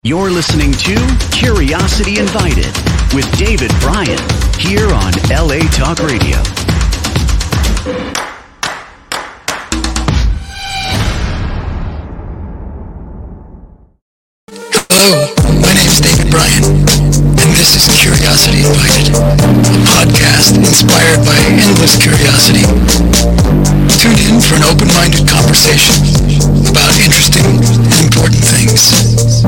You're listening to Curiosity Invited with David Bryan here on LA Talk Radio. Hello, my name is David Bryan, and this is Curiosity Invited, a podcast inspired by endless curiosity. Tune in for an open-minded conversation about interesting and important things.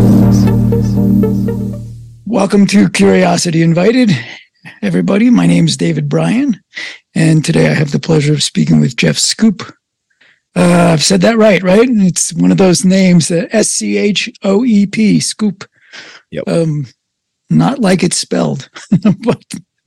Welcome to Curiosity Invited, everybody. My name is David Bryan, and today I have the pleasure of speaking with Jeff Schoep. I've said that right? It's one of those names, S-C-H-O-E-P, Schoep. Yep. Not like it's spelled. But,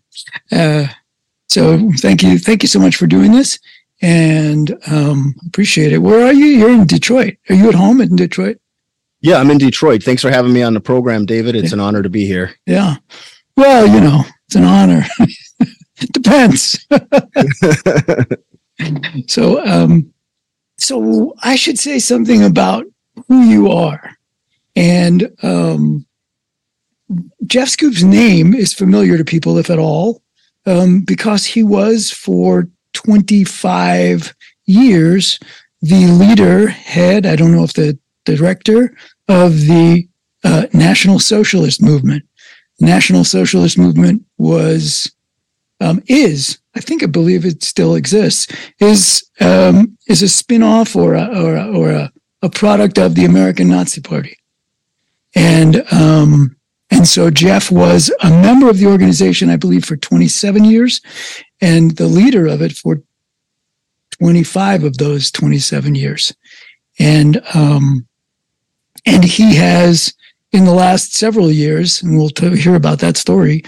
so thank you so much for doing this, and appreciate it. Where are you? You're in Detroit. Are you at home in Detroit? Yeah, I'm in Detroit. Thanks for having me on the program, David. It's an honor to be here. Yeah. Well, it's an honor. It depends. So I should say something about who you are. And Jeff Schoep's name is familiar to people, if at all, because he was for 25 years the head, I don't know if the director of the National Socialist Movement. The National Socialist Movement I believe it still exists, is a spin-off or a product of the American Nazi Party. And so Jeff was a member of the organization, I believe, for 27 years, and the leader of it for 25 of those 27 years. And he has, in the last several years, and we'll hear about that story,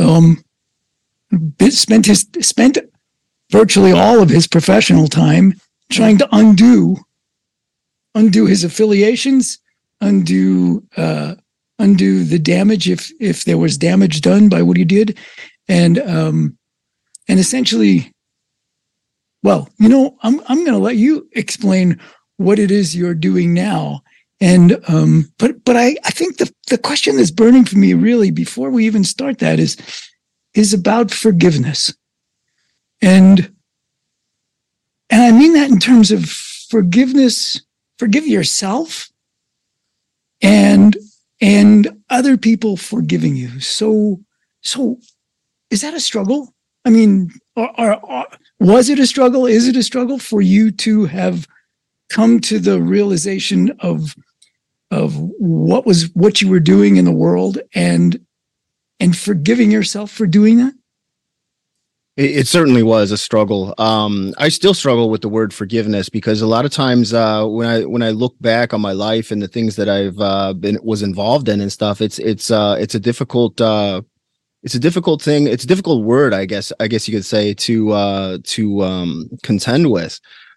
spent virtually all of his professional time trying to undo his affiliations, undo the damage if there was damage done by what he did, and essentially, I'm going to let you explain what it is you're doing now. And but I think the question that's burning for me really before we even start that is about forgiveness. And I mean that in terms of forgiveness, forgive yourself and other people forgiving you. So is that a struggle? I mean, was it a struggle? Is it a struggle for you to have come to the realization of what you were doing in the world and forgiving yourself for doing that? It certainly was a struggle. I still struggle with the word forgiveness because a lot of times when I look back on my life and the things that I've was involved in and stuff, it's a difficult thing. It's a difficult word, I guess you could say, to contend with.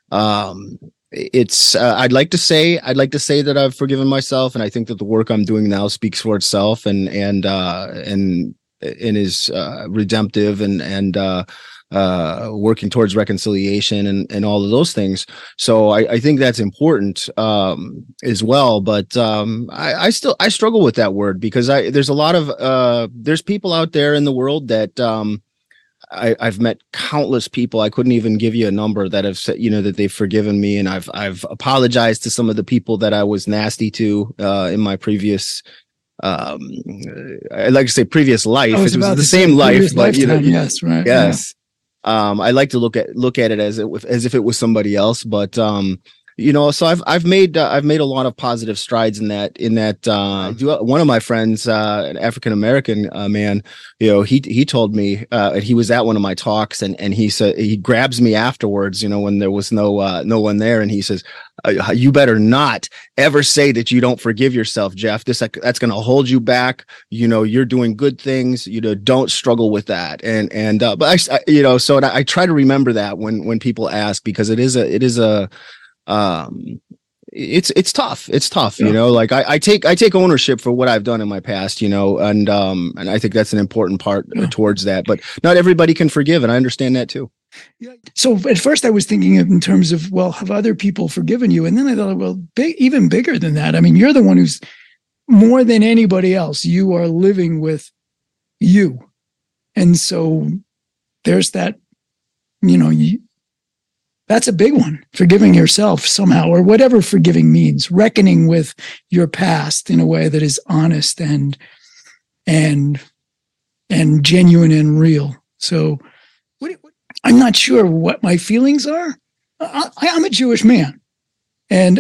I'd like to say that I've forgiven myself, and I think that the work I'm doing now speaks for itself and is redemptive and working towards reconciliation and all of those things. So I think that's important as well. But I struggle with that word because there's a lot of there's people out there in the world that I've met countless people. I couldn't even give you a number that have said, that they've forgiven me. And I've apologized to some of the people that I was nasty to in my previous, I like to say previous life. It was the same life, but yes, right. Yes. Yeah. I like to look at it as if it was somebody else, but so I've made a lot of positive strides in that. One of my friends, an African American man, he told me, and he was at one of my talks, and he said, he grabs me afterwards, when there was no one there, and he says, "You better not ever say that you don't forgive yourself, Jeff. That's going to hold you back. You're doing good things. Don't struggle with that." But I try to remember that when people ask, because it is a it's tough. It's tough, like I take ownership for what I've done in my past, and I think that's an important part towards that, but not everybody can forgive. And I understand that too. Yeah. So at first I was thinking in terms of, have other people forgiven you? And then I thought, even bigger than that. I mean, you're the one who's more than anybody else, you are living with you. And so there's that, that's a big one, forgiving yourself somehow, or whatever forgiving means, reckoning with your past in a way that is honest and genuine and real. So I'm not sure what my feelings are. I'm a Jewish man, and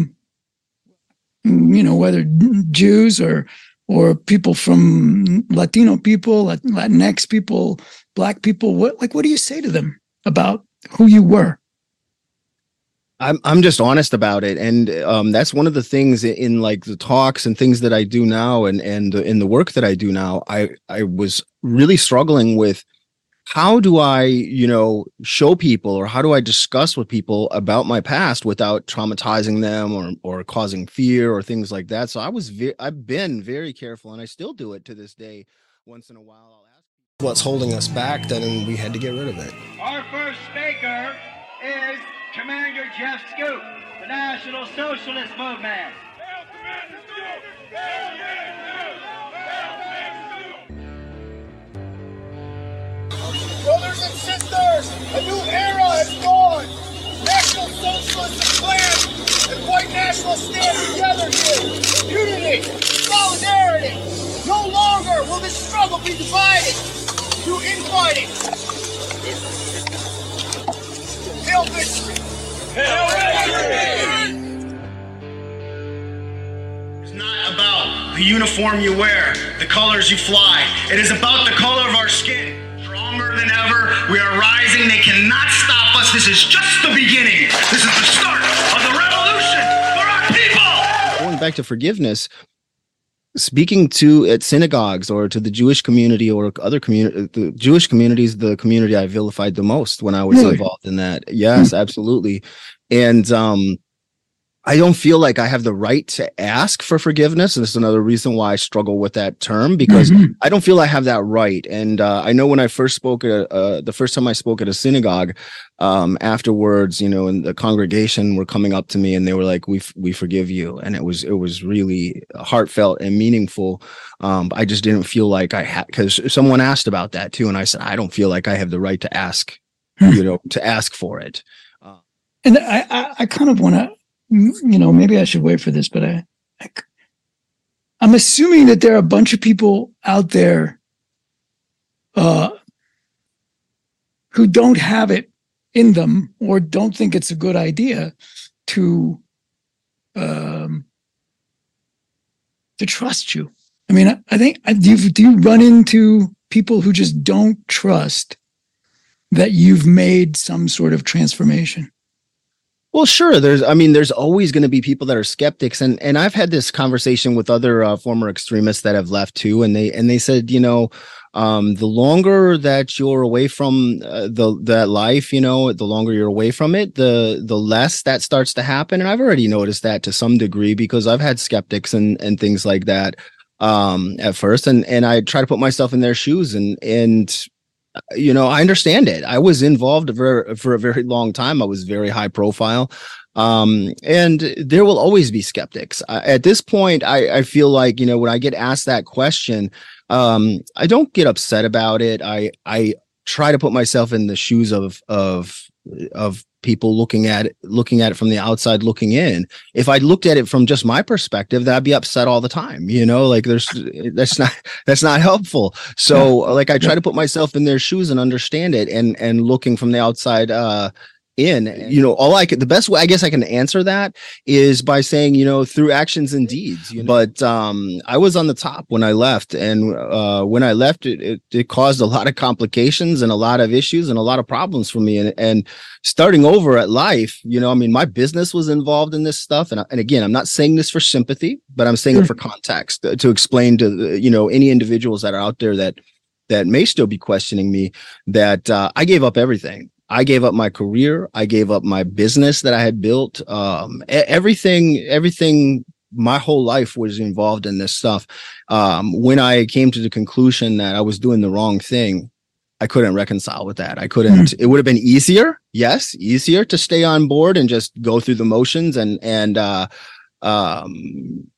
whether Jews or people from Latino people, Latinx people, Black people, what do you say to them about who you were? I'm just honest about it, and that's one of the things in like the talks and things that I do now, and in the work that I do now. I was really struggling with, how do I, show people, or how do I discuss with people about my past without traumatizing them or causing fear or things like that. So I've been very careful, and I still do it to this day. Once in a while, I'll ask what's holding us back, then we had to get rid of it. Our first speaker is Commander Jeff Scoop, the National Socialist Movement. Brothers and sisters, a new era has dawned. National Socialists have planned, and white nationalists stand together here. Unity, solidarity. No longer will this struggle be divided through infighting. Hail victory! Hail victory! It's not about the uniform you wear, the colors you fly. It is about the color of our skin. Stronger than ever, we are rising. They cannot stop us. This is just the beginning. This is the start of the revolution for our people. Going back to forgiveness, speaking at synagogues or to the Jewish community or other community, the Jewish community is the community I vilified the most when I was involved in that. Yes, absolutely. And I don't feel like I have the right to ask for forgiveness. And this is another reason why I struggle with that term, because I don't feel I have that right. And I know when I first spoke the first time I spoke at a synagogue, afterwards, and the congregation were coming up to me and they were like, we forgive you. And it was really heartfelt and meaningful. I just didn't feel like I had, because someone asked about that too. And I said, I don't feel like I have the right to ask, to ask for it. And I kind of want to, maybe I should wait for this, but I'm assuming that there are a bunch of people out there who don't have it in them or don't think it's a good idea to trust you. I mean, I think, do you run into people who just don't trust that you've made some sort of transformation? Well, sure. There's always going to be people that are skeptics, and I've had this conversation with other former extremists that have left too, and they said, the longer that you're away from that life, the longer you're away from it, the less that starts to happen. And I've already noticed that to some degree, because I've had skeptics and things like that at first, and I try to put myself in their shoes, and I understand it. I was involved for a very long time. I was very high profile. And there will always be skeptics. At this point, I feel like, when I get asked that question, I don't get upset about it. I try to put myself in the shoes of people looking at it from the outside looking in. If I looked at it from just my perspective, then I'd be upset all the time. That's not helpful. So I try to put myself in their shoes and understand it, and looking from the outside in, the best way I guess I can answer that is by saying, through actions and deeds, but I was on the top when I left, and when I left, it caused a lot of complications and a lot of issues and a lot of problems for me, and starting over at life, my business was involved in this stuff, and again, I'm not saying this for sympathy, but I'm saying it for context, to explain to any individuals that are out there that may still be questioning me, that I gave up everything. I gave up my career. I gave up my business that I had built. Everything, my whole life was involved in this stuff. When I came to the conclusion that I was doing the wrong thing, I couldn't reconcile with that. I couldn't. It would have been easier to stay on board and just go through the motions and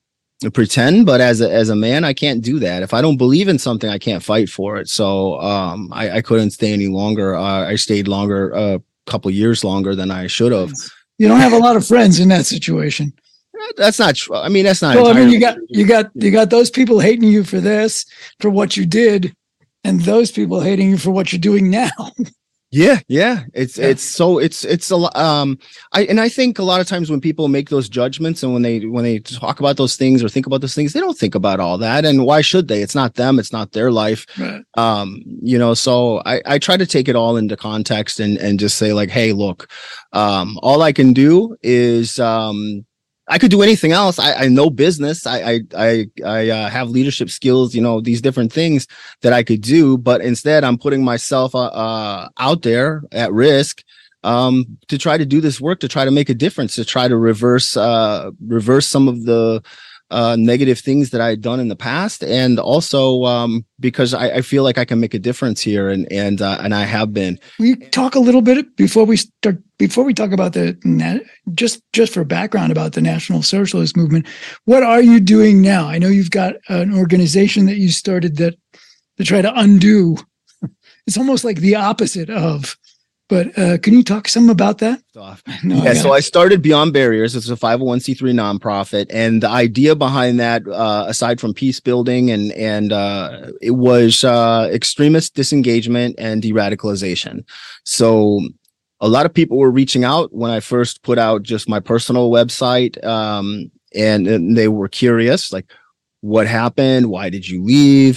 pretend, but as a man, I can't do that. If I don't believe in something, I can't fight for it. So I couldn't stay any longer. I stayed longer, a couple years longer than I should have. You don't have a lot of friends in that situation. That's not true. I mean, that's not. Well, I mean, you got those people hating you for this, for what you did, and those people hating you for what you're doing now. Yeah. It's a lot. I think a lot of times when people make those judgments and when they talk about those things or think about those things, they don't think about all that. And why should they? It's not them. It's not their life. Right. So I try to take it all into context and just say like, hey, look, all I can do is, I could do anything else. I know business. I have leadership skills, these different things that I could do, but instead I'm putting myself out there at risk to try to do this work, to try to make a difference, to try to reverse some of the negative things that I had done in the past, and also because I feel like I can make a difference here, and I have been. We talk a little bit before we talk about just for background about the National Socialist Movement. What are you doing now? I know you've got an organization that you started that to try to undo. It's almost like the opposite of. But can you talk some about that? So I started Beyond Barriers. It's a 501c3 nonprofit, and the idea behind that, aside from peace building, and it was extremist disengagement and de-radicalization. So a lot of people were reaching out when I first put out just my personal website, and they were curious, like, what happened? Why did you leave?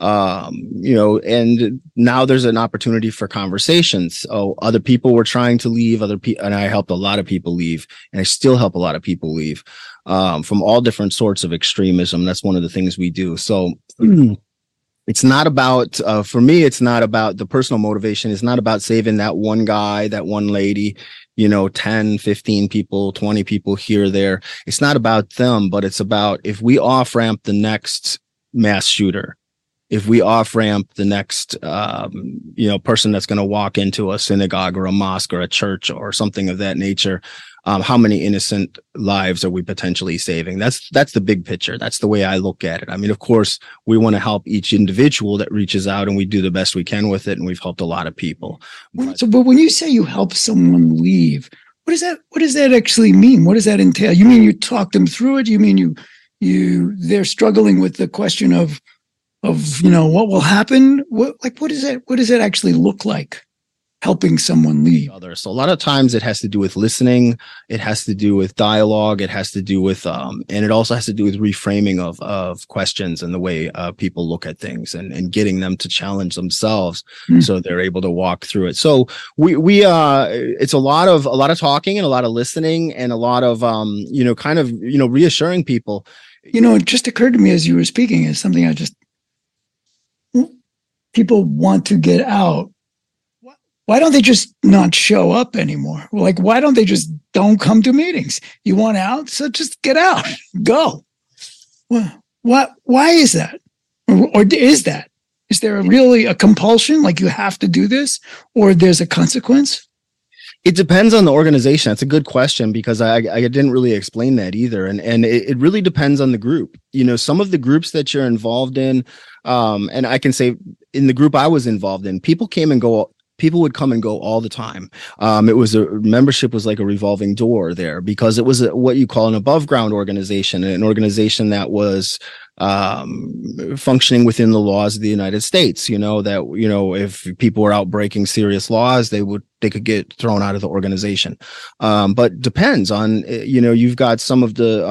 And now there's an opportunity for conversations. Oh, other people were trying to leave, and I helped a lot of people leave, and I still help a lot of people leave, from all different sorts of extremism. That's one of the things we do. So it's not about, for me, it's not about the personal motivation. It's not about saving that one guy, that one lady, 10, 15 people, 20 people here, there. It's not about them, but it's about if we off ramp the next mass shooter, if we off ramp the next, person that's going to walk into a synagogue or a mosque or a church or something of that nature, how many innocent lives are we potentially saving? That's the big picture. That's the way I look at it. I mean, of course, we want to help each individual that reaches out, and we do the best we can with it. And we've helped a lot of people. But when you say you help someone leave, what does that actually mean? What does that entail? You mean you talk them through it? You mean they're struggling with the question of what will happen? What does that actually look like? Helping someone leave. So a lot of times it has to do with listening. It has to do with dialogue. It has to do with, and it also has to do with reframing of questions and the way people look at things, and getting them to challenge themselves so they're able to walk through it. So we it's a lot of talking and a lot of listening and a lot of, reassuring people. It just occurred to me as you were speaking is something people want to get out. Why don't they just not show up anymore? Like, why don't they just don't come to meetings? You want out? So just get out, go. Well, why is that? Or is that? Is there really a compulsion? Like you have to do this, or there's a consequence? It depends on the organization. That's a good question, because I didn't really explain that either. And it really depends on the group. Some of the groups that you're involved in, and I can say in the group I was involved in, people would come and go all the time. Membership was like a revolving door there, because it was what you call an above ground organization, an organization that was functioning within the laws of the United States. If people were out breaking serious laws, they could get thrown out of the organization. But depends on, you've got some of the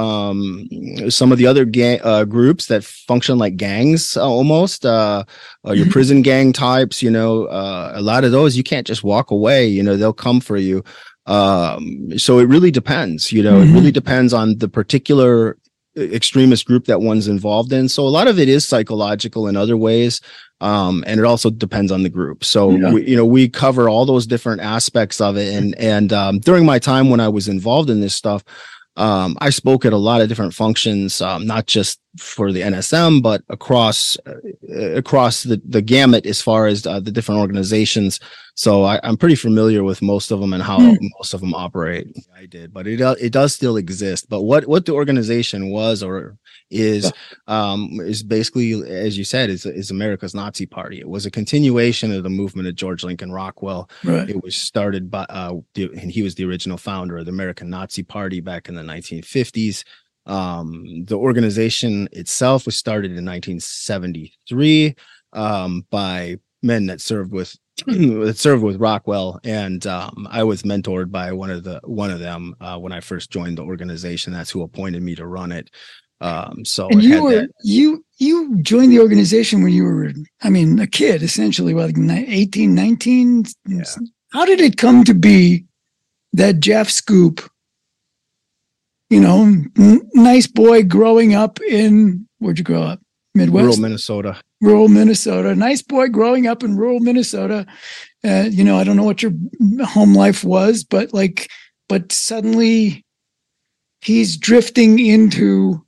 other groups that function like gangs almost, your prison gang types, a lot of those, you can't just walk away, they'll come for you. So it really depends, it really depends on the particular extremist group that one's involved in. So a lot of it is psychological in other ways. And it also depends on the group. So, we cover all those different aspects of it. And during my time when I was involved in this stuff, I spoke at a lot of different functions, not just for the NSM, but across the gamut as far as the different organizations. So I'm pretty familiar with most of them and how most of them operate. I did, but it does still exist. But what the organization was or is basically, as you said, is America's Nazi Party. It was a continuation of the movement of George Lincoln Rockwell. Right. It was started by and he was the original founder of the American Nazi Party back in the 1950s. The organization itself was started in 1973 by men that served with Rockwell, and I was mentored by one of them when I first joined the organization. That's who appointed me to run it. So and you joined the organization when you were, I mean, a kid, essentially, like 18, 19. Yeah. How did it come to be that Jeff Scoop, you know, nice boy growing up in, where'd you grow up? Midwest? Rural Minnesota. Nice boy growing up in rural Minnesota. You know, I don't know what your home life was, but suddenly he's drifting into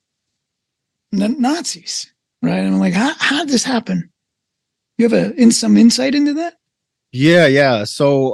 Nazis, right? And I'm like, how did this happen? You have some insight into that? Yeah. So,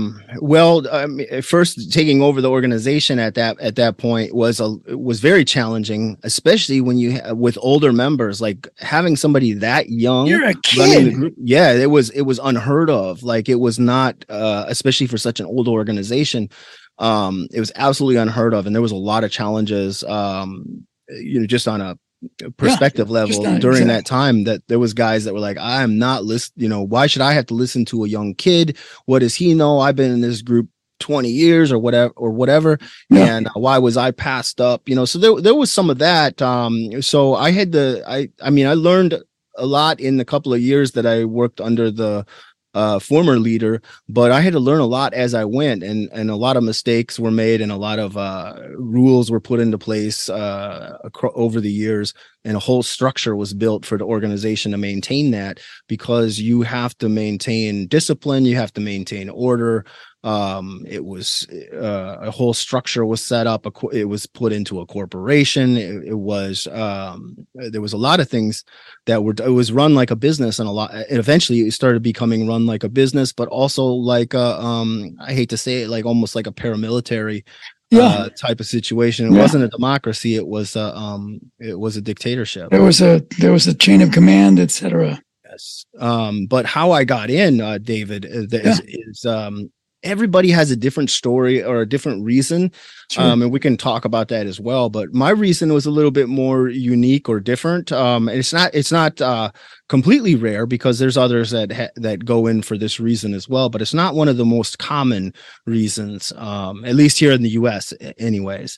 first taking over the organization at that point was very challenging, especially when with older members, like having somebody that young. You're a kid. The group. Yeah, it was unheard of. Like it was not, especially for such an old organization. It was absolutely unheard of, and there was a lot of challenges. Just on a perspective level during that time, that there was guys that were like, I'm not why should I have to listen to a young kid? What does he know? I've been in this group 20 years or whatever. Yeah. And why was I passed up? So there was some of that. So I had I learned a lot in the couple of years that I worked under the former leader, but I had to learn a lot as I went, and a lot of mistakes were made, and a lot of rules were put into place over the years, and a whole structure was built for the organization to maintain that, because you have to maintain discipline, you have to maintain order. It was a whole structure was set up. It was put into a corporation. It was there was a lot of things it was run like a business, and eventually it started becoming run like a business, but also like I hate to say it, like almost like a paramilitary type of situation. It wasn't a democracy. It was a dictatorship. There was a chain of command, etc. Yes. But how I got in, David, is everybody has a different story or a different reason. Sure. And we can talk about that as well. But my reason was a little bit more unique or different. And it's not completely rare, because there's others that go in for this reason as well. But it's not one of the most common reasons, at least here in the U.S. anyways.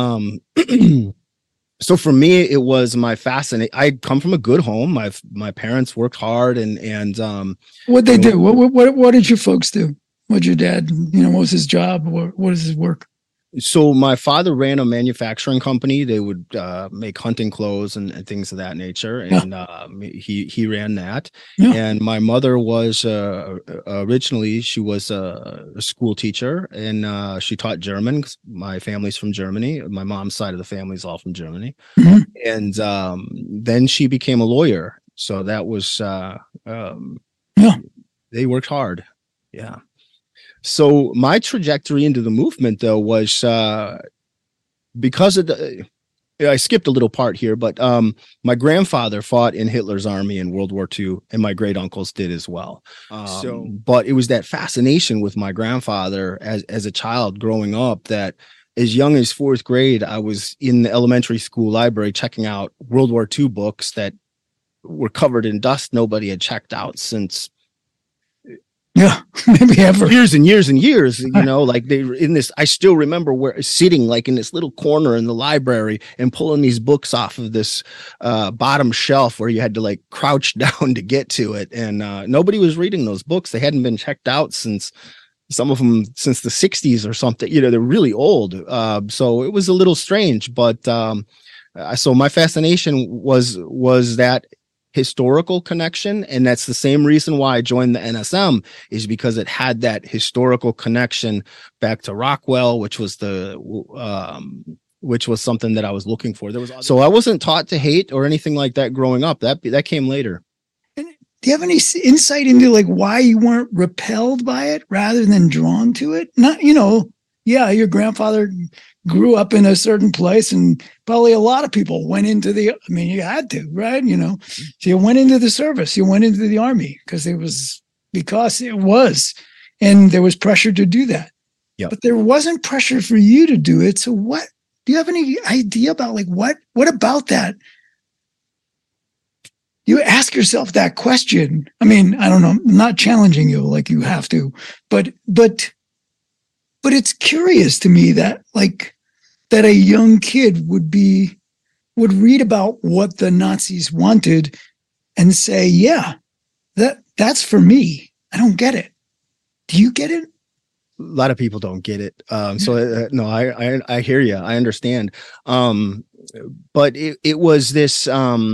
So for me, it was my fascination. I come from a good home. My parents worked hard, and what'd they do? What did your folks do? What'd your dad, what was his job? What is his work? So my father ran a manufacturing company. They would make hunting clothes and things of that nature. And he ran that. Yeah. And my mother was originally, she was a school teacher, and she taught German. My family's from Germany. My mom's side of the family is all from Germany. Mm-hmm. And then she became a lawyer. So that was, they worked hard. Yeah. So my trajectory into the movement, though, was because of I skipped a little part here, but my grandfather fought in Hitler's army in World War II, and my great uncles did as well. But it was that fascination with my grandfather as a child growing up, that as young as fourth grade, I was in the elementary school library checking out World War II books that were covered in dust nobody had checked out since. Yeah, maybe ever. Years and years and years, like they were in this. I still remember sitting like in this little corner in the library and pulling these books off of this bottom shelf where you had to like crouch down to get to it. And nobody was reading those books. They hadn't been checked out since some of them since the 60s or something. They're really old. So it was a little strange. But so my fascination was that historical connection, and that's the same reason why I joined the NSM, is because it had that historical connection back to Rockwell, which was the which was something that I was looking for. So I wasn't taught to hate or anything like that growing up. That came later. And do you have any insight into like why you weren't repelled by it rather than drawn to it? Not, yeah, your grandfather grew up in a certain place, and probably a lot of people went into you had to, right? So you went into the service, you went into the army because it was, and there was pressure to do that. Yep. But there wasn't pressure for you to do it. So what, do you have any idea about like, what about that? You ask yourself that question. I mean, I don't know, I'm not challenging you like you have to, but it's curious to me that that a young kid would read about what the Nazis wanted and say, yeah, that's for me. I don't get it. Do you get it? A lot of people don't get it. No, I hear you. I understand. But it was this,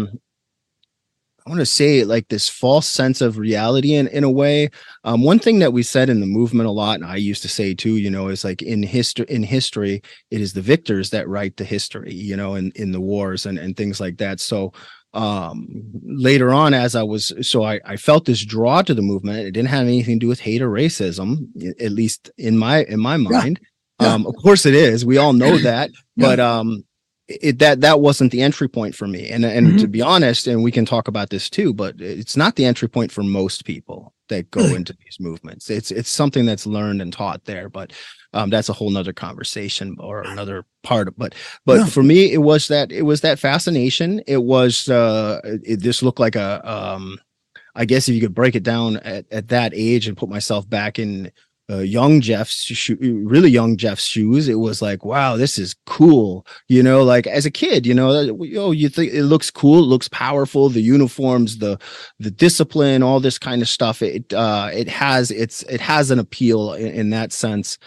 I want to say like this false sense of reality in a way. One thing that we said in the movement a lot, and I used to say too, is like in history, it is the victors that write the history, in the wars and things like that. So later on, I felt this draw to the movement. It didn't have anything to do with hate or racism, at least in my mind. Yeah. Of course it is. We all know that, Yeah. but that wasn't the entry point for me. And to be honest, and we can talk about this too, but it's not the entry point for most people that go into these movements. It's something that's learned and taught there, but that's a whole nother conversation or another part. But for me, it was that fascination. It was this looked like I guess if you could break it down at that age and put myself back in really young Jeff's shoes, it was like, wow, this is cool. Like as a kid, you think it looks cool, it looks powerful, the uniforms, the discipline, all this kind of stuff. It has an appeal in that sense.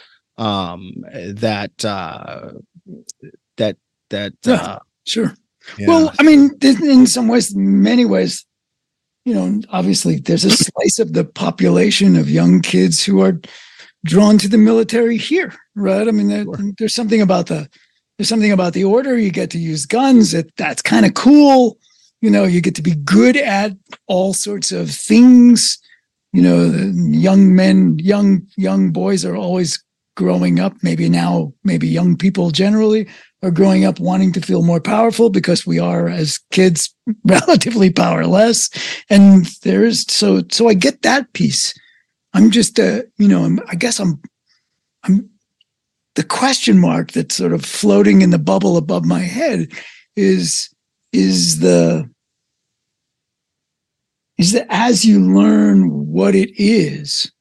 Sure. Yeah. Well, I mean, in some ways, many ways, obviously there's a slice of the population of young kids who are drawn to the military here, right? I mean, there's something about the order. You get to use guns. That's kind of cool. You get to be good at all sorts of things. The young men, young boys are always growing up. Maybe young people generally are growing up wanting to feel more powerful because we are as kids relatively powerless. And so I get that piece. I'm just, I guess I'm the question mark that's sort of floating in the bubble above my head is the as you learn what it is,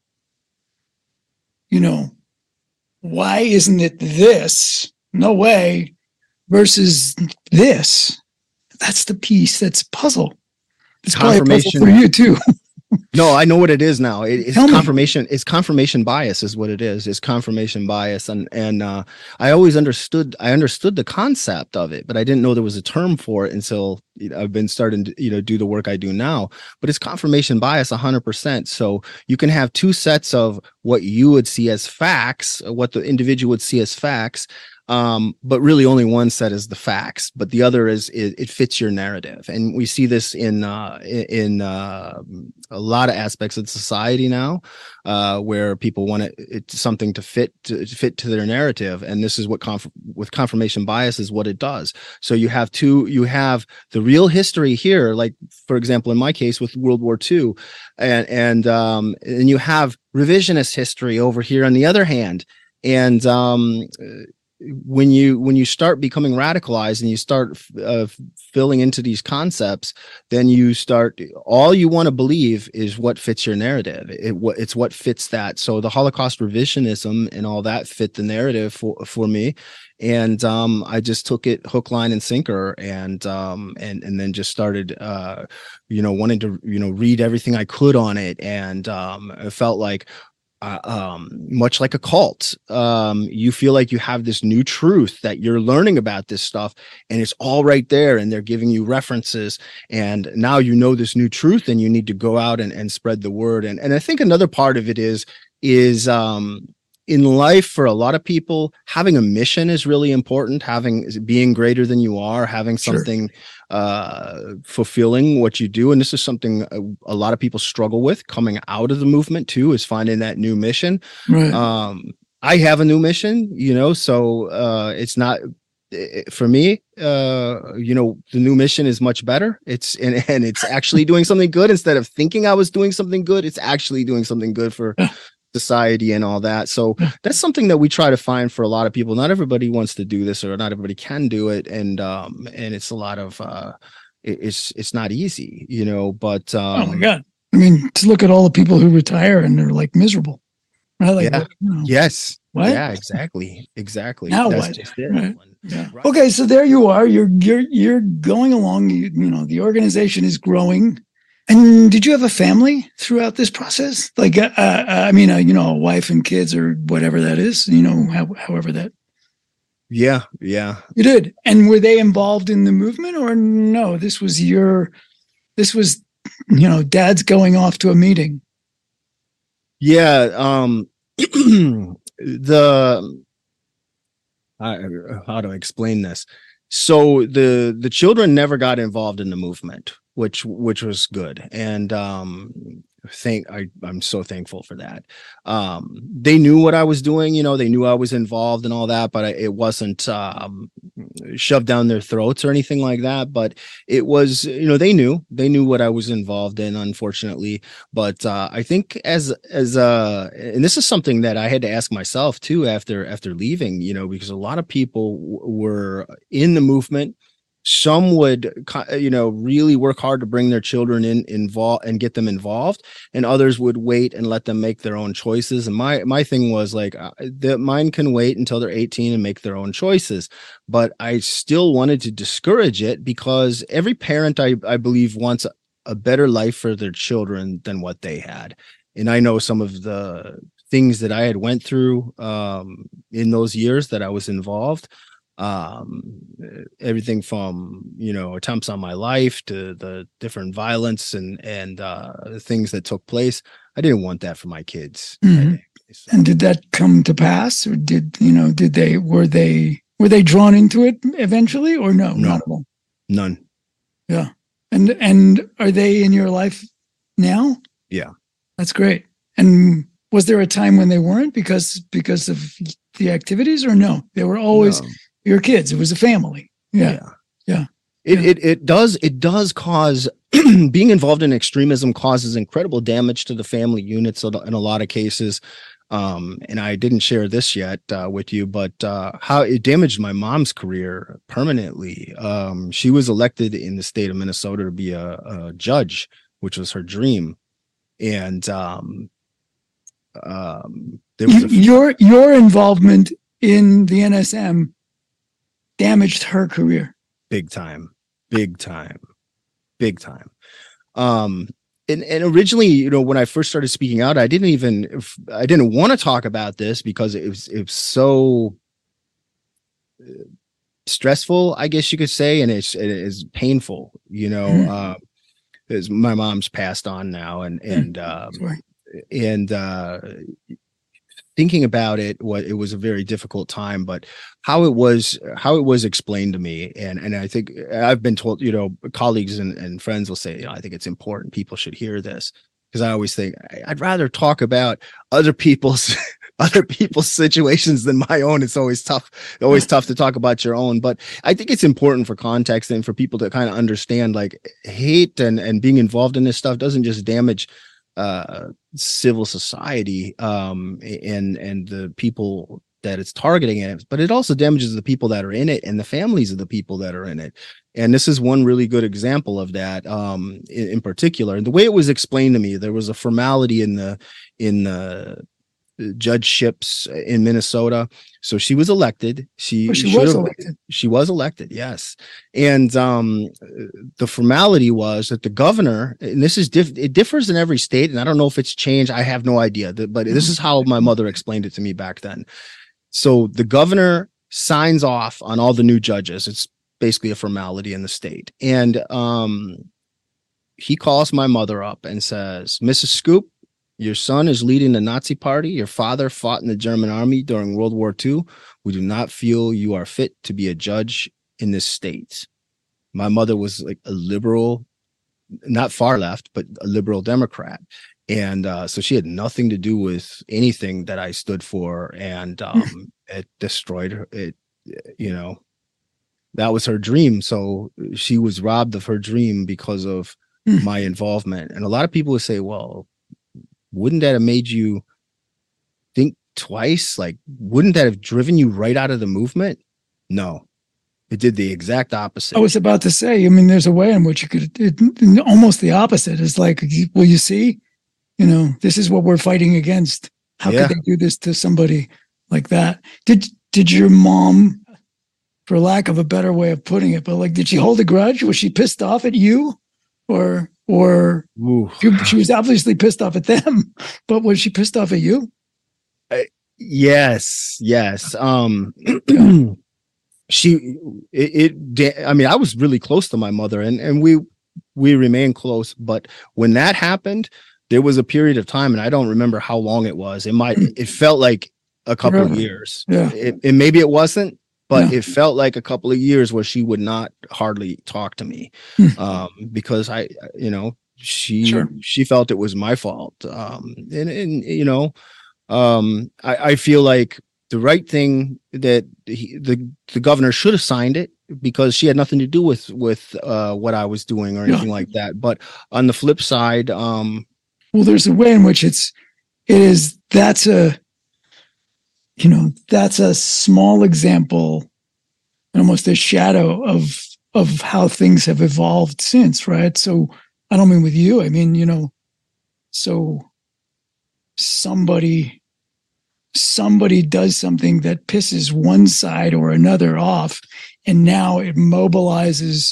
why isn't it this? No way. Versus this. That's the piece. That's puzzle. It's probably a puzzle for you too. No, I know what it is now. It's confirmation. It's confirmation bias is what it is. It's confirmation bias. And I always understood the concept of it, but I didn't know there was a term for it until I've been starting to, do the work I do now. But it's confirmation bias 100%. So you can have two sets of what you would see as facts, what the individual would see as facts. But really only one set is the facts, but the other is it fits your narrative. And we see this in a lot of aspects of society now, where people want something to fit to their narrative. And this is what with confirmation bias is what it does. So you have the real history here, like for example, in my case with World War II, and you have revisionist history over here on the other hand. And, when you start becoming radicalized and you start filling into these concepts, then all you want to believe is what fits your narrative. It's what fits that. So the Holocaust revisionism and all that fit the narrative for me. And I just took it hook, line, and sinker, and then just started wanting to read everything I could on it, and I felt like much like a cult, you feel like you have this new truth that you're learning about this stuff, and it's all right there, and they're giving you references, and now this new truth, and you need to go out and spread the word. And I think another part of it is in life, for a lot of people, having a mission is really important. Being greater than you are, having something fulfilling what you do. And this is something a lot of people struggle with coming out of the movement too, is finding that new mission. Right. I have a new mission, so it's not for me, the new mission is much better. It's actually doing something good. Instead of thinking I was doing something good, it's actually doing something good for society and all that. So that's something that we try to find for a lot of people. Not everybody wants to do this, or not everybody can do it. And it's a lot of, it's not easy, but, oh my God. I mean, to look at all the people who retire and they're like miserable. Right? Like, yeah. Yes. What? Yeah, exactly. Now that's what? just it. Right. Yeah. Right. Okay, so there you are. You're going along. The organization is growing. And did you have a family throughout this process? Like, a wife and kids, or whatever that is. However that. Yeah. You did. And were they involved in the movement, or no? This was dad's going off to a meeting. Yeah. How do I explain this? So the children never got involved in the movement, which was good. And I'm so thankful for that. They knew what I was doing, they knew I was involved and all that, but it wasn't shoved down their throats or anything like that. But it was, they knew what I was involved in, unfortunately. But I think and this is something that I had to ask myself too after leaving, because a lot of people were in the movement. Some would, really work hard to bring their children involved and get them involved, and others would wait and let them make their own choices. And my thing was like, mine can wait until they're 18 and make their own choices. But I still wanted to discourage it, because every parent, I believe, wants a better life for their children than what they had. And I know some of the things that I had went through in those years that I was involved. Everything from attempts on my life to the different violence and things that took place. I didn't want that for my kids. Mm-hmm. And did that come to pass, or were they drawn into it eventually, or no? Not at all. None. Yeah. And are they in your life now? Yeah. That's great. And was there a time when they weren't because of the activities, or no? They were always your kids. It was a family. Yeah. It does cause being involved in extremism causes incredible damage to the family units in a lot of cases. And I didn't share this yet with you, but how it damaged my mom's career permanently. She was elected in the state of Minnesota to be a judge, which was her dream. And there was your involvement in the NSM damaged her career. Big time. And originally, when I first started speaking out, I didn't want to talk about this because it was so stressful, I guess you could say. And it is painful, as my mom's passed on now, and thinking about it, it was a very difficult time, but how it was explained to me. And I think I've been told, colleagues and friends will say, I think it's important. People should hear this, because I always think I'd rather talk about other people's situations than my own. It's always tough to talk about your own, but I think it's important for context and for people to kind of understand, like, hate and being involved in this stuff doesn't just damage civil society and the people that it's targeting it, but it also damages the people that are in it and the families of the people that are in it. And this is one really good example of that in particular. And the way it was explained to me, there was a formality in the judgeships in Minnesota. So she was elected. She was elected. Yes. And the formality was that the governor, and this is it differs in every state, and I don't know if it's changed. I have no idea, but this is how my mother explained it to me back then. So the governor signs off on all the new judges. It's basically a formality in the state. And he calls my mother up and says, Mrs. Scoop, Your son is leading the Nazi party. Your father fought in the German army during World War II. We do not feel you are fit to be a judge in this state. My mother was like a liberal, not far left, but a liberal Democrat. And so she had nothing to do with anything that I stood for. And it destroyed her. That was her dream. So she was robbed of her dream because of my involvement. And a lot of people would say, well, wouldn't that have made you think twice? Like, wouldn't that have driven you right out of the movement? No, it did the exact opposite. I was about to say, I mean, there's a way in which you could, almost the opposite. It's like, well, you see, this is what we're fighting against. How could they do this to somebody like that? Did your mom, for lack of a better way of putting it, but like, did she hold a grudge? Was she pissed off at you? Or she was obviously pissed off at them, but was she pissed off at you? Yes. I mean, I was really close to my mother, and we remained close. But when that happened, there was a period of time, and I don't remember how long it was. It felt like a couple of years. Yeah. And maybe it wasn't. But it felt like a couple of years where she would not hardly talk to me, because she felt it was my fault. I feel like the right thing that the governor should have signed it, because she had nothing to do with what I was doing or anything like that. But on the flip side, well, there's a way in which that's a small example and almost a shadow of how things have evolved since, right? So I don't mean with you. I mean, so somebody does something that pisses one side or another off, and now it mobilizes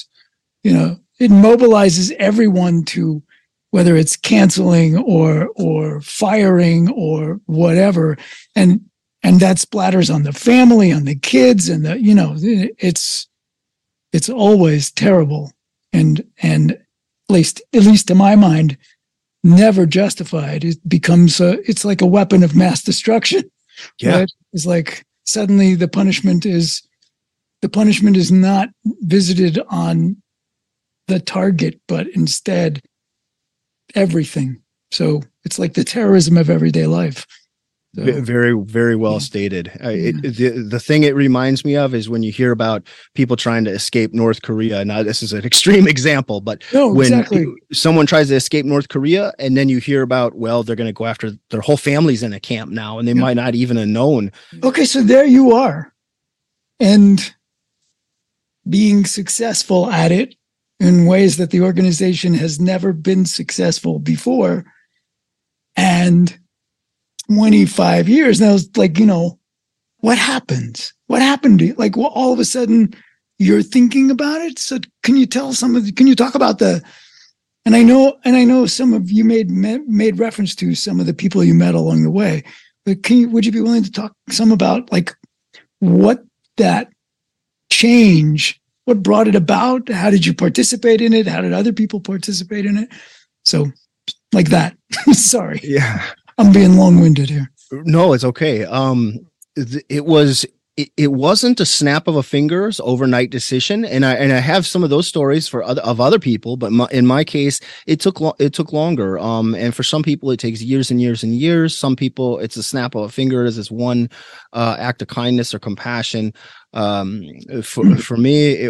everyone to, whether it's canceling or firing or whatever, and that splatters on the family, on the kids, and it's always terrible, and at least to my mind, never justified. It becomes it's like a weapon of mass destruction. Yeah, right? It's like suddenly the punishment is not visited on the target, but instead everything. So it's like the terrorism of everyday life. So, very, very well stated. The thing it reminds me of is when you hear about people trying to escape North Korea. Now, this is an extreme example, but when someone tries to escape North Korea, and then you hear about, well, they're going to go after their whole family's in a camp now, and they might not even have known. Okay, so there you are, and being successful at it in ways that the organization has never been successful before, and 25 years now, it's like, what happened? What happened to you? Like, well, all of a sudden you're thinking about it. So can you talk about and I know some of you made reference to some of the people you met along the way, but would you be willing to talk some about like what that change, what brought it about? How did you participate in it? How did other people participate in it? So like that. Sorry. Yeah. I'm being long-winded here. No, it's okay. It wasn't a snap of a fingers overnight decision, and I have some of those stories of other people, but in my case, it took longer. And for some people, it takes years and years and years. Some people, it's a snap of a finger. It's one act of kindness or compassion. For me, it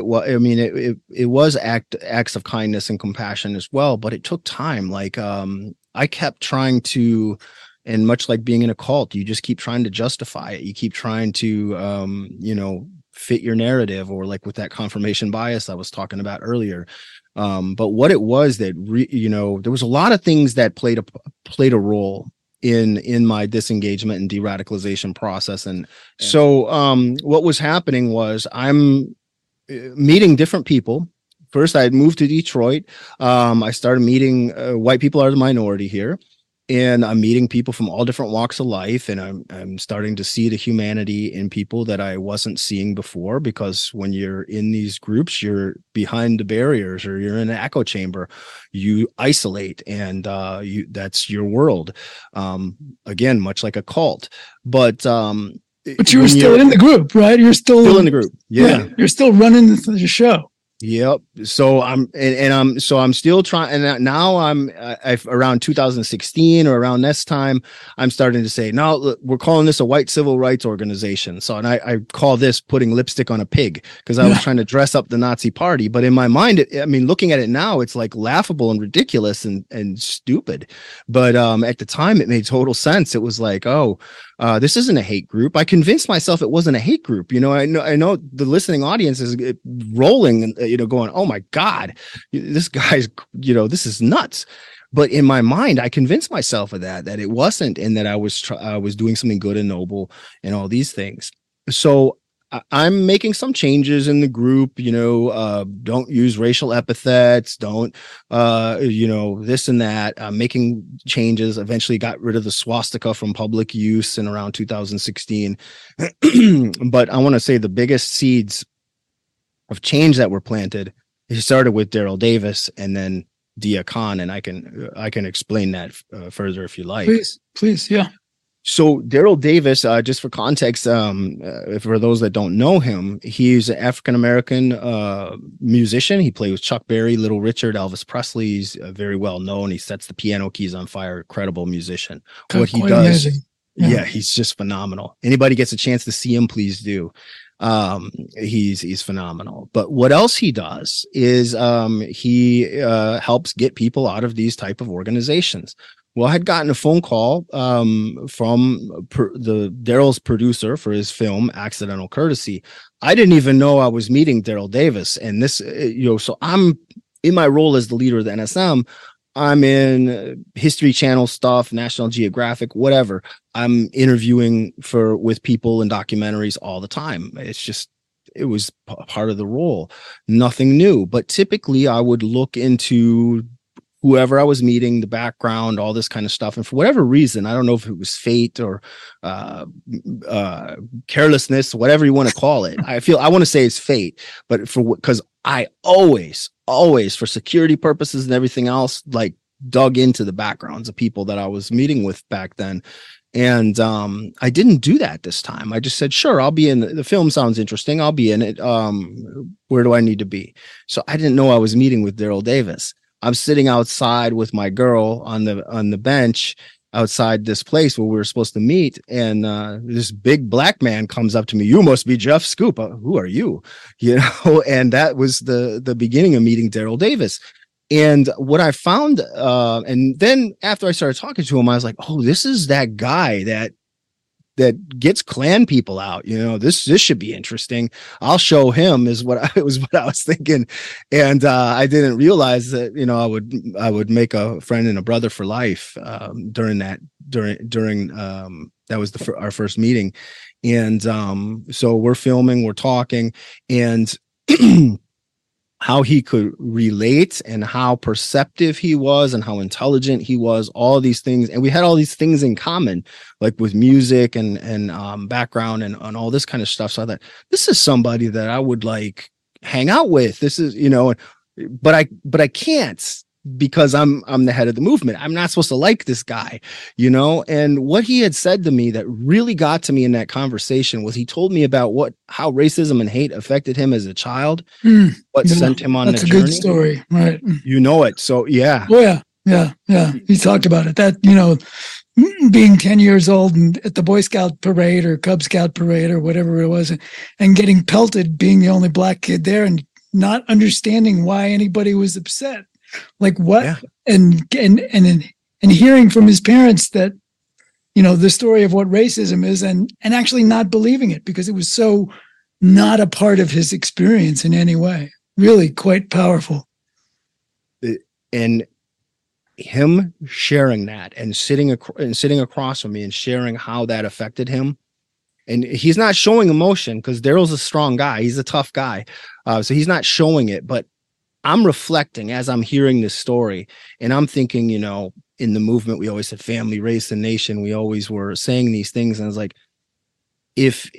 was acts of kindness and compassion as well, but it took time. Like I kept trying to, and much like being in a cult, you just keep trying to justify it. You keep trying to, fit your narrative, or like with that confirmation bias I was talking about earlier. But what it was that, there was a lot of things that played a role in my disengagement and de-radicalization process. And so what was happening was I'm meeting different people. First, I had moved to Detroit. I started meeting white people are the minority here. and I'm meeting people from all different walks of life, and I'm starting to see the humanity in people that I wasn't seeing before, because when you're in these groups, you're behind the barriers, or you're in an echo chamber, you isolate, and that's your world. Again, much like a cult. But you were still in the group, right? You're still in the group. Yeah. You're still running the show. Yep. So I'm still trying, and now I've around 2016 or around this time, I'm starting to say, no, look, we're calling this a white civil rights organization. So, and I call this putting lipstick on a pig, because I was trying to dress up the Nazi party. But in my mind, looking at it now, it's like laughable and ridiculous and stupid. But at the time, it made total sense. It was like, this isn't a hate group. I convinced myself it wasn't a hate group. I know the listening audience is rolling and, going, oh my God, this guy's, this is nuts. But in my mind, I convinced myself of that it wasn't, and that I was doing something good and noble and all these things. So I'm making some changes in the group, don't use racial epithets, don't, this and that. I'm making changes. Eventually got rid of the swastika from public use in around 2016. But I want to say the biggest seeds of change that were planted, it started with Daryl Davis and then Dia Khan, and I can explain that further if you like. Please, yeah. So Daryl Davis, just for context, for those that don't know him, he's an African-American musician. He played with Chuck Berry, Little Richard, Elvis Presley. He's very well known. He sets the piano keys on fire. Incredible musician. What he does, yeah, he's just phenomenal. Anybody gets a chance to see him, please do. He's phenomenal. But what else he does is he helps get people out of these type of organizations. Well, I had gotten a phone call from Daryl's producer for his film Accidental Courtesy. I didn't even know I was meeting Daryl Davis, and this, so I'm in my role as the leader of the NSM. I'm in History Channel stuff, National Geographic, whatever. I'm interviewing with people in documentaries all the time. It was part of the role. Nothing new, but typically I would look into whoever I was meeting, the background, all this kind of stuff. And for whatever reason, I don't know if it was fate or carelessness, whatever you want to call it. I want to say it's fate, but because I always, for security purposes and everything else, like dug into the backgrounds of people that I was meeting with back then. And I didn't do that this time. I just said, sure, I'll be in the film. Sounds interesting. I'll be in it. Where do I need to be? So I didn't know I was meeting with Daryl Davis. I'm sitting outside with my girl on the bench outside this place where we were supposed to meet, and this big black man comes up to me. You must be Jeff Scoop. Who are you? And that was the beginning of meeting Daryl Davis. And what I found, and then after I started talking to him, I was like, oh, this is that guy that gets Klan people out. This should be interesting. I'll show him is what I was thinking. And I didn't realize that, I would make a friend and a brother for life during that was our first meeting. And so we're filming, we're talking, and how he could relate and how perceptive he was and how intelligent he was, all these things. And we had all these things in common, like with music and background and all this kind of stuff. So I thought, this is somebody that I would like hang out with. This is, but I can't, because I'm the head of the movement. I'm not supposed to like this guy, and what he had said to me that really got to me in that conversation was he told me about how racism and hate affected him as a child, what sent him on that journey. That's a good story, right? It. So, yeah. Oh, yeah. He talked about it, that, being 10 years old and at the Boy Scout parade or Cub Scout parade or whatever it was, and getting pelted, being the only black kid there and not understanding why anybody was upset. Like what? Yeah. And hearing from his parents that, the story of what racism is, and actually not believing it because it was so not a part of his experience in any way. Really quite powerful. And him sharing that and sitting across from me and sharing how that affected him. And he's not showing emotion because Daryl's a strong guy. He's a tough guy. So he's not showing it, but I'm reflecting as I'm hearing this story, and I'm thinking, in the movement, we always said family, race, and nation. We always were saying these things. And I was like, if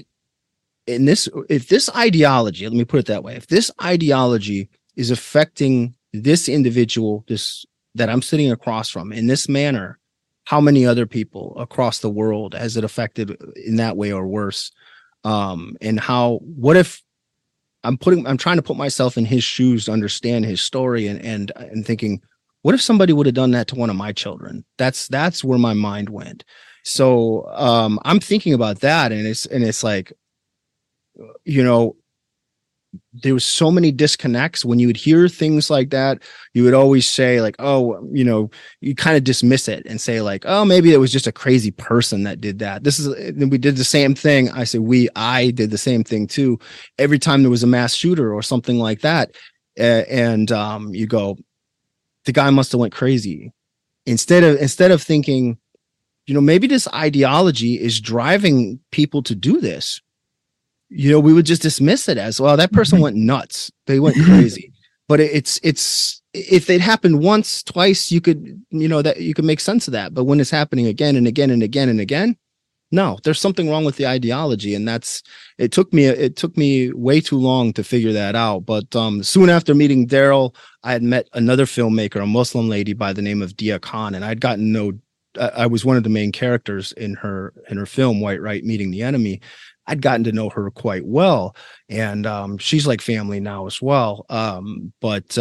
this ideology, let me put it that way, if this ideology is affecting this individual, that I'm sitting across from in this manner, how many other people across the world has it affected in that way or worse? And what if I'm trying to put myself in his shoes to understand his story and thinking, what if somebody would have done that to one of my children? That's where my mind went. So I'm thinking about that, and it's like, you know, there was so many disconnects. When you would hear things like that, you would always say like, oh, you know, you kind of dismiss it and say like, oh, maybe it was just a crazy person that did that. We did the same thing. I did the same thing too. Every time there was a mass shooter or something like that. And you go, the guy must've went crazy. Instead of thinking, you know, maybe this ideology is driving people to do this. You know, we would just dismiss it as, well, that person went nuts. They went crazy. But it's if it happened once, twice, you could make sense of that. But when it's happening again and again and again and again, no, there's something wrong with the ideology. And it took me way too long to figure that out. But soon after meeting Daryl, I had met another filmmaker, a Muslim lady by the name of Dia Khan, and I'd gotten to know, I was one of the main characters in her film, White Right Meeting the Enemy. I'd gotten to know her quite well, and she's like family now as well. But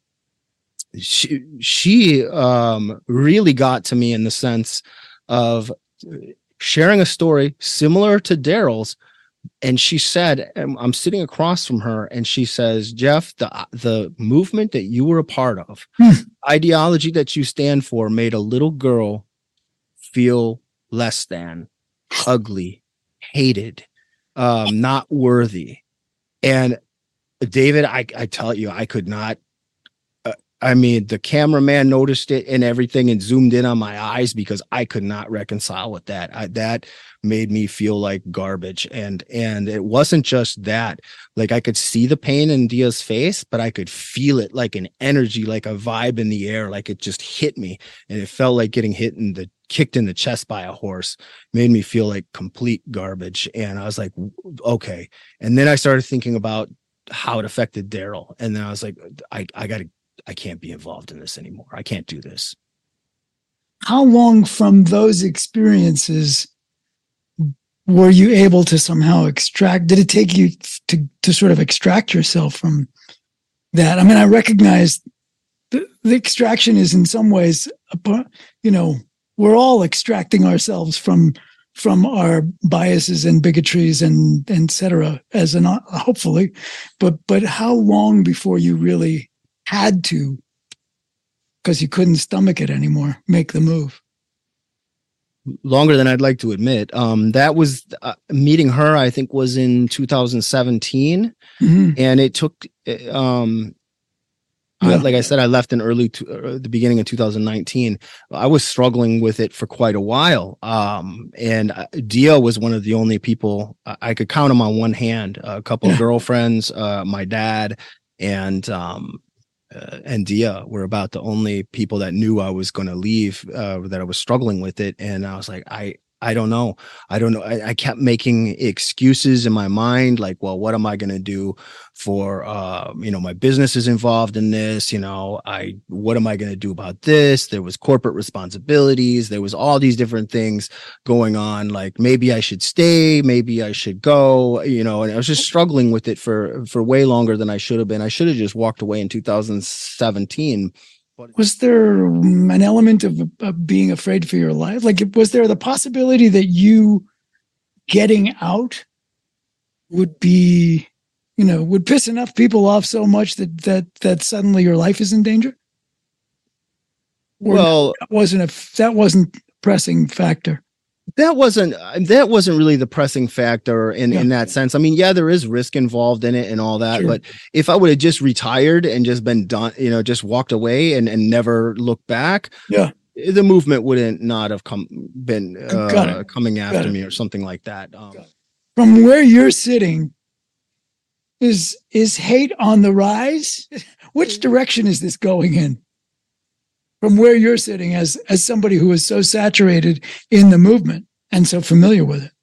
she really got to me in the sense of sharing a story similar to Daryl's. And she said, I'm sitting across from her, and she says, Jeff, the movement that you were a part of, ideology that you stand for, made a little girl feel less than, ugly, hated, not worthy. And David, I tell you, I could not. I mean, the cameraman noticed it and everything and zoomed in on my eyes because I could not reconcile with that. That made me feel like garbage. And it wasn't just that. Like, I could see the pain in Dia's face, but I could feel it like an energy, like a vibe in the air, like it just hit me. And it felt like getting kicked in the chest by a horse. Made me feel like complete garbage. And I was like, okay. And then I started thinking about how it affected Daryl. And then I was like, I can't be involved in this anymore. I can't do this. How long from those experiences were you able to somehow extract? Did it take you to sort of extract yourself from that? I mean, I recognize the extraction is in some ways, you know, we're all extracting ourselves from our biases and bigotries and et cetera, hopefully, but how long before you really had to, because you couldn't stomach it anymore, make the move? Longer than I'd like to admit. That was meeting her, I think, was in 2017. Mm-hmm. And it took, like I said, I left in the beginning of 2019. I was struggling with it for quite a while. And Dia was one of the only people I could count them on one hand. A couple of girlfriends, my dad, and Dia were about the only people that knew I was going to leave, that I was struggling with it. And I was like, I don't know. I kept making excuses in my mind, like, well, what am I going to do for, my business is involved in this, what am I going to do about this? There was corporate responsibilities. There was all these different things going on. Like, maybe I should stay, maybe I should go, and I was just struggling with it for way longer than I should have been. I should have just walked away in 2017. Was there an element of being afraid for your life? Like, was there the possibility that you getting out would be, would piss enough people off so much that suddenly your life is in danger? Or well, that wasn't a pressing factor. That wasn't really the pressing factor in that sense. I mean, yeah, there is risk involved in it and all that. Sure. But if I would have just retired and just been done, just walked away and never looked back, the movement wouldn't not have coming after me or something like that. From where you're sitting, is hate on the rise? Which direction is this going in? from where you're sitting as somebody who is so saturated in the movement and so familiar with it?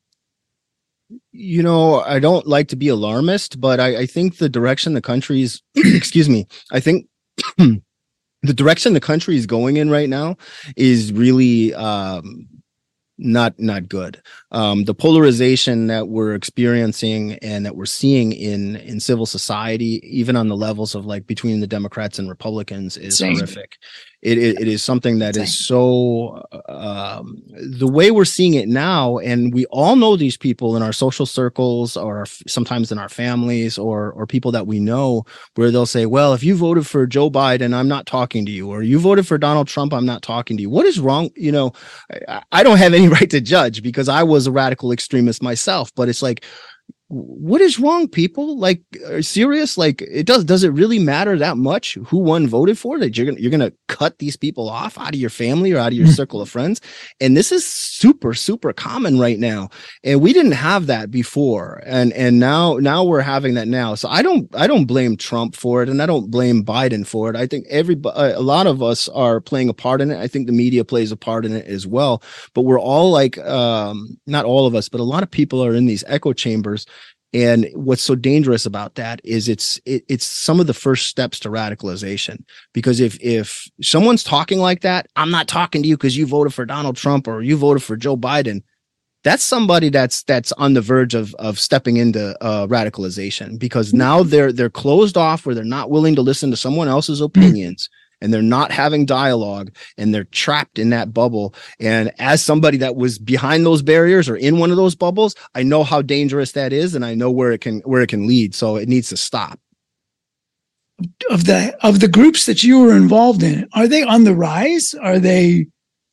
You know, I don't like to be alarmist, but I think the direction the country's, excuse me, I think the direction the country is going in right now is really not good. The polarization that we're experiencing and that we're seeing in civil society, even on the levels of like between the Democrats and Republicans, is horrific. It is something that is so the way we're seeing it now, and we all know these people in our social circles or sometimes in our families or people that we know, where they'll say, well, if you voted for Joe Biden, I'm not talking to you, or you voted for Donald Trump, I'm not talking to you. What is wrong? You know, I don't have any right to judge because I was a radical extremist myself, but it's like, what is wrong, people? Like, are you serious? Like, does it really matter that much who one voted for, that you're gonna cut these people off out of your family or out of your circle of friends? And this is super common right now, and we didn't have that before, and now we're having that now. So I don't blame Trump for it, and I don't blame Biden for it. I think a lot of us are playing a part in it. I think the media plays a part in it as well, but we're all like, not all of us, but a lot of people are in these echo chambers. And what's so dangerous about that is it's some of the first steps to radicalization, because if someone's talking like that, I'm not talking to you because you voted for Donald Trump or you voted for Joe Biden. That's somebody that's on the verge of stepping into radicalization, because now they're closed off, where they're not willing to listen to someone else's opinions. And they're not having dialogue, and they're trapped in that bubble. And as somebody that was behind those barriers or in one of those bubbles, I know how dangerous that is, and I know where it can lead. So it needs to stop. Of the groups that you were involved in, are they on the rise? Are we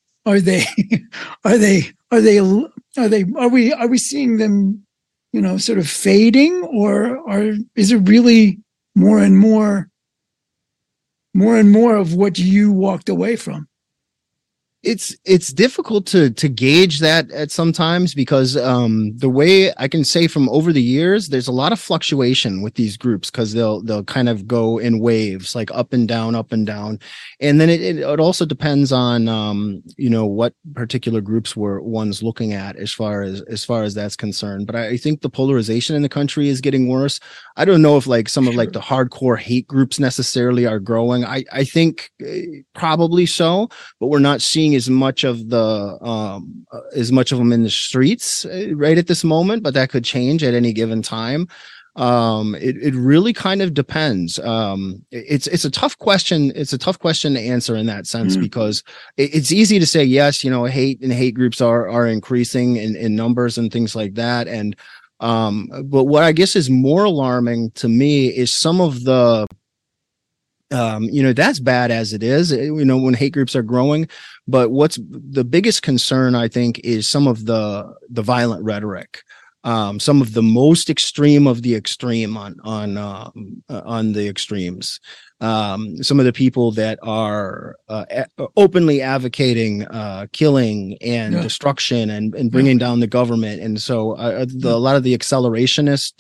seeing them, you know, sort of fading, or is it really more and more of what you walked away from? It's difficult to gauge that at sometimes, because the way I can say from over the years, there's a lot of fluctuation with these groups, because they'll kind of go in waves, like up and down, and then it also depends on you know, what particular groups one's looking at as far as that's concerned. But I think the polarization in the country is getting worse. I don't know if like some of like the hardcore hate groups necessarily are growing. I think probably so, but we're not seeing as much of them in the streets right at this moment, but that could change at any given time. It really kind of depends. It's a tough question. It's a tough question to answer in that sense, because it's easy to say, yes, you know, hate groups are increasing in numbers and things like that. And, but what I guess is more alarming to me is some of the, you know, that's bad as it is, you know, when hate groups are growing. But what's the biggest concern, I think, is some of the violent rhetoric, some of the most extreme of the extreme on the extremes. Some of the people that are openly advocating killing and destruction and bringing down the government. And so a lot of the accelerationist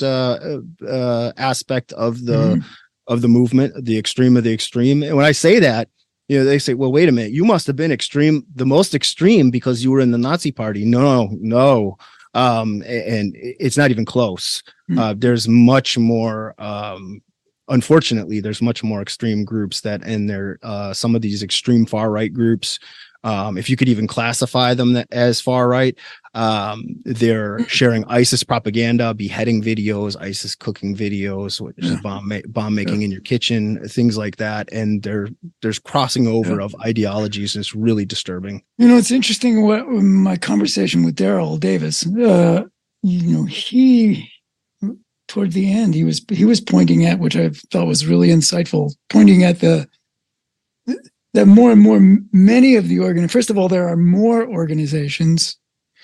aspect of the movement, the extreme of the extreme. And when I say that, you know, they say, well, wait a minute, you must have been the most extreme because you were in the Nazi party. No. And it's not even close. There's much more, unfortunately, there's much more extreme groups that in there, some of these extreme far right groups, if you could even classify them as far right, they're sharing ISIS propaganda, beheading videos, ISIS cooking videos, which is bomb making in your kitchen, things like that. And there's crossing over of ideologies. And it's really disturbing. You know, it's interesting what my conversation with Daryl Davis, you know, he, toward the end, he was pointing at, which I thought was really insightful, pointing at that more and more, many of the first of all, there are more organizations.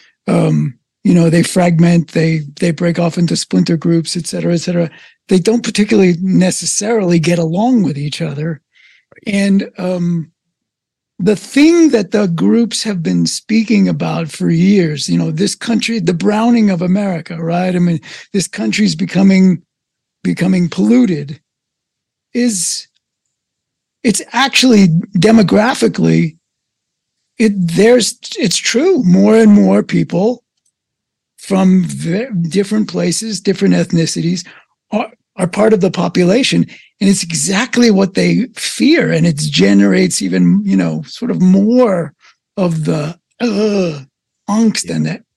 You know, they fragment, they break off into splinter groups, et cetera, et cetera. They don't particularly necessarily get along with each other. And the thing that the groups have been speaking about for years, you know, this country, the browning of America, right? I mean, this country's becoming polluted, is it's actually demographically, it's true. More and more people from different places, different ethnicities are part of the population. And it's exactly what they fear. And it generates even, sort of more of the angst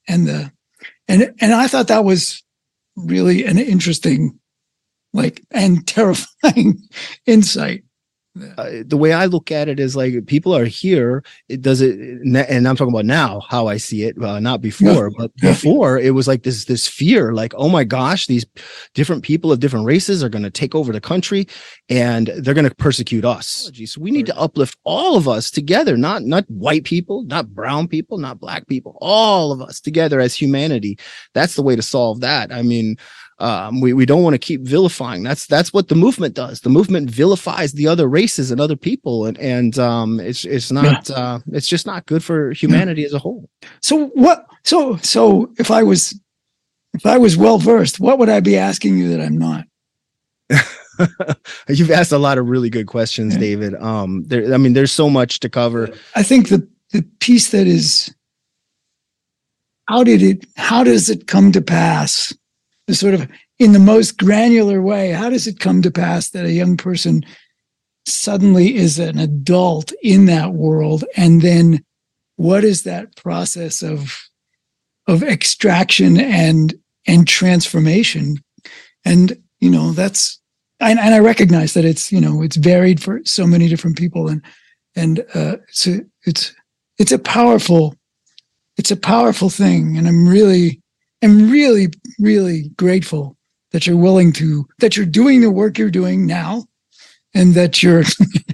and I thought that was really an interesting, and terrifying insight. The way I look at it is like people are here. And I'm talking about now, how I see it, not before, but before it was like this fear, like, oh my gosh, these different people of different races are going to take over the country and they're going to persecute us. So we need to uplift all of us together, not white people, not brown people, not black people, all of us together as humanity. That's the way to solve that. I mean, we don't want to keep vilifying. That's what the movement does. The movement vilifies the other races and other people, and it's just not good for humanity as a whole. So what? So if I was well versed, what would I be asking you that I'm not? You've asked a lot of really good questions, David. There's so much to cover. I think the piece that is, how does it come to pass? Sort of in the most granular way, how does it come to pass that a young person suddenly is an adult in that world? And then what is that process of extraction and transformation? And, I recognize that it's varied for so many different people. And it's a powerful thing. And I'm really, really grateful that you're doing the work you're doing now, and that you're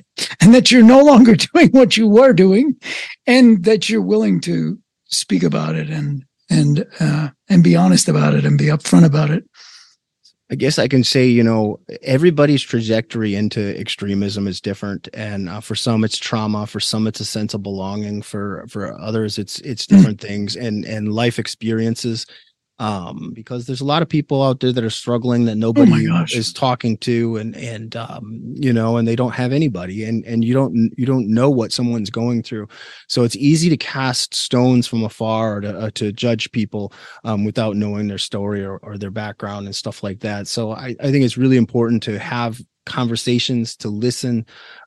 no longer doing what you were doing, and that you're willing to speak about it and be honest about it and be upfront about it. I guess I can say, everybody's trajectory into extremism is different. And for some, it's trauma. For some, it's a sense of belonging. For others, it's different things and life experiences. Because there's a lot of people out there that are struggling that nobody is talking to, and they don't have anybody, and you don't know what someone's going through. So it's easy to cast stones from afar or to judge people without knowing their story or their background and stuff like that. So I think it's really important to have conversations, to listen,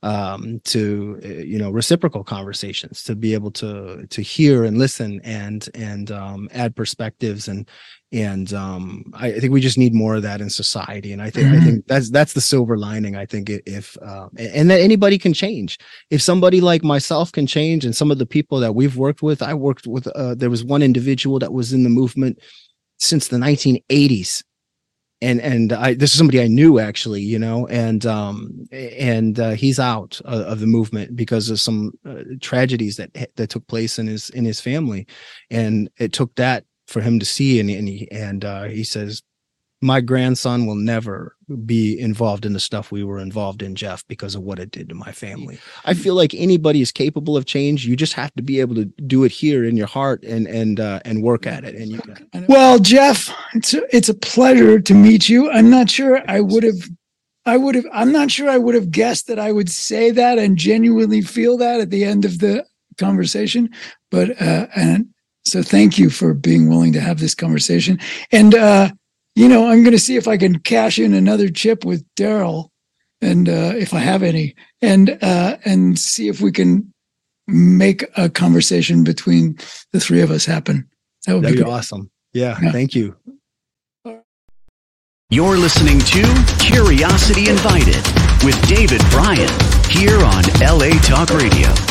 to reciprocal conversations, to be able to hear and listen and add perspectives, and I think we just need more of that in society. And I think that's the silver lining. I think if and that anybody can change. If somebody like myself can change, and some of the people that we've worked with, there was one individual that was in the movement since the 1980s. And this is somebody I knew, actually, and he's out of the movement because of some tragedies that took place in his family, and it took that for him to see, and he says, my grandson will never be involved in the stuff we were involved in, Jeff, because of what it did to my family. I feel like anybody is capable of change. You just have to be able to do it here in your heart and work at it. And you can. Well, Jeff, it's a pleasure to meet you. I'm not sure I would have guessed that I would say that and genuinely feel that at the end of the conversation. But and so thank you for being willing to have this conversation. And I'm going to see if I can cash in another chip with Daryl, and if I have any, and see if we can make a conversation between the three of us happen. That'd be awesome. Yeah, thank you. You're listening to Curiosity Invited with David Bryan here on LA Talk Radio.